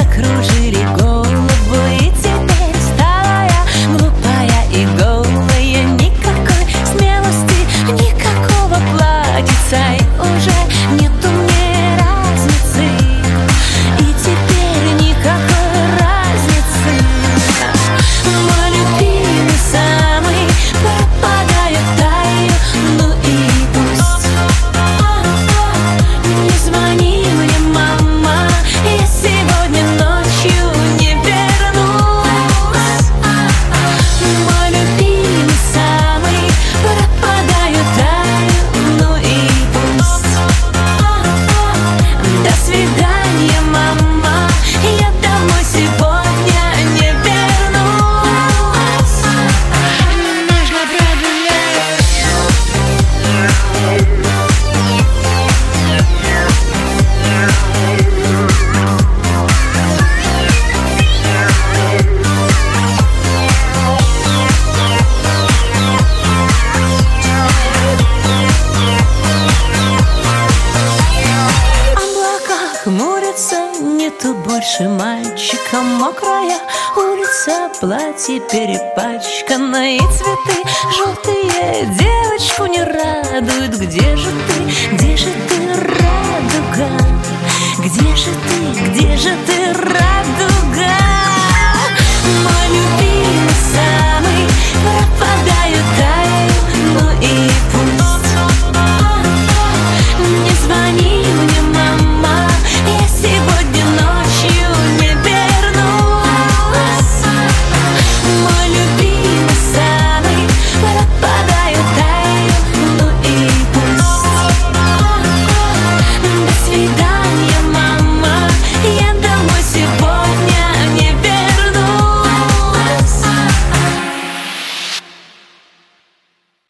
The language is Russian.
кружили голову, и теперь стала я глупая и голая. Никакой смелости, никакого платьица, и уже нету мне разницы. И теперь никакой разницы. Мой любимый самый пропадает, таю, ну и пусть. Не звони мне, мама, я сегодня ночью не вернусь. Мой любимый самый пропадает, таю, ну и пусть. До свидания, мама, я домой сегодня не вернусь. Нужно проверять. Облака хмурятся, нету больше мальчика. Мокрая улица, платье перепачкано, и цветы желтые девочку не радуют. Где же ты, радуга? Где же ты, радуга?